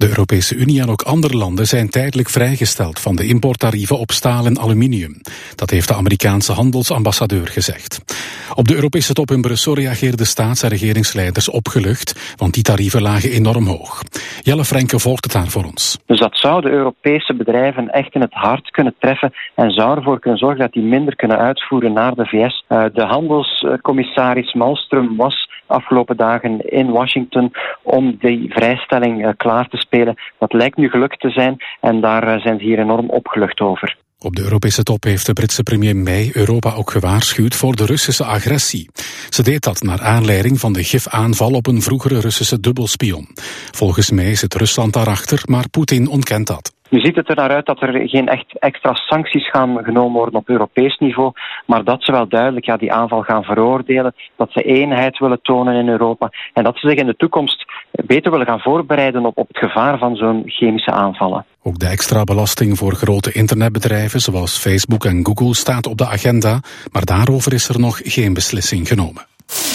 De Europese Unie en ook andere landen zijn tijdelijk vrijgesteld van de importtarieven op staal en aluminium. Dat heeft de Amerikaanse handelsambassadeur gezegd. Op de Europese top in Brussel reageerden staats- en regeringsleiders opgelucht, want die tarieven lagen enorm hoog. Jelle Frenke volgt het daar voor ons. Dus dat zou de Europese bedrijven echt in het hart kunnen treffen en zou ervoor kunnen zorgen dat die minder kunnen uitvoeren naar de VS. De handelscommissaris Malmström was afgelopen dagen in Washington om die vrijstelling klaar te spelen. Dat lijkt nu gelukt te zijn en daar zijn ze hier enorm opgelucht over. Op de Europese top heeft de Britse premier May Europa ook gewaarschuwd voor de Russische agressie. Ze deed dat naar aanleiding van de gifaanval op een vroegere Russische dubbelspion. Volgens May zit Rusland daarachter, maar Poetin ontkent dat. Nu ziet het er naar uit dat er geen echt extra sancties gaan genomen worden op Europees niveau, maar dat ze wel duidelijk die aanval gaan veroordelen, dat ze eenheid willen tonen in Europa en dat ze zich in de toekomst beter willen gaan voorbereiden op het gevaar van zo'n chemische aanvallen. Ook de extra belasting voor grote internetbedrijven zoals Facebook en Google staat op de agenda, maar daarover is er nog geen beslissing genomen.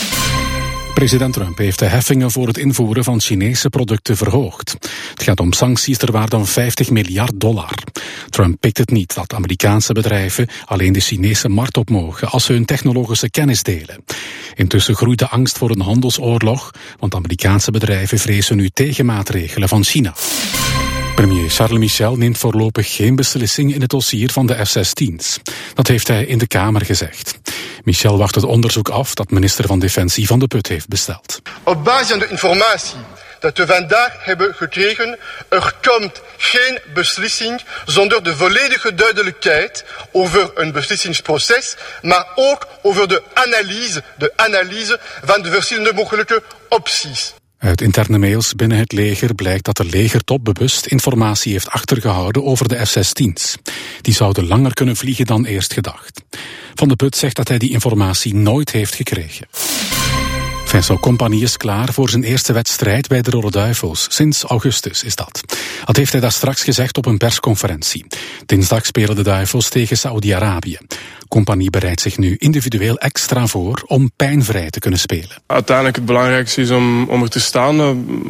President Trump heeft de heffingen voor het invoeren van Chinese producten verhoogd. Het gaat om sancties ter waarde van $50 miljard. Trump pikt het niet dat Amerikaanse bedrijven alleen de Chinese markt op mogen als ze hun technologische kennis delen. Intussen groeit de angst voor een handelsoorlog, want Amerikaanse bedrijven vrezen nu tegenmaatregelen van China. Premier Charles Michel neemt voorlopig geen beslissing in het dossier van de F-16's. Dat heeft hij in de Kamer gezegd. Michel wacht het onderzoek af dat minister van Defensie Van de Putten heeft besteld. Op basis van de informatie dat we vandaag hebben gekregen, er komt geen beslissing zonder de volledige duidelijkheid over een beslissingsproces, maar ook over de analyse van de verschillende mogelijke opties. Uit interne mails binnen het leger blijkt dat de legertop bewust informatie heeft achtergehouden over de F-16's. Die zouden langer kunnen vliegen dan eerst gedacht. Van de Put zegt dat hij die informatie nooit heeft gekregen. Vincent Kompany is klaar voor zijn eerste wedstrijd bij de Rode Duivels. Sinds augustus is dat. Dat heeft hij daar straks gezegd op een persconferentie. Dinsdag spelen de Duivels tegen Saoedi-Arabië. Kompany bereidt zich nu individueel extra voor om pijnvrij te kunnen spelen. Uiteindelijk het belangrijkste is om er te staan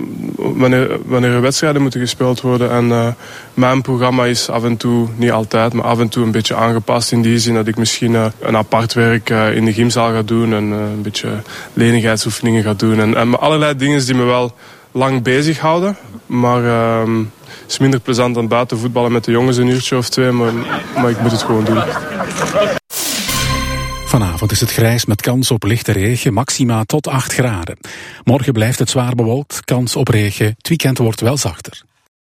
wanneer er wedstrijden moeten gespeeld worden. En mijn programma is af en toe, niet altijd, maar af en toe een beetje aangepast in die zin dat ik misschien een apart werk in de gymzaal ga doen en een beetje lenigheidsoefeningen ga doen. En allerlei dingen die me wel lang bezighouden, maar het is minder plezant dan buiten voetballen met de jongens een uurtje of twee, maar ik moet het gewoon doen. Vanavond is het grijs met kans op lichte regen, maxima tot 8 graden. Morgen blijft het zwaar bewolkt, kans op regen, het weekend wordt wel zachter.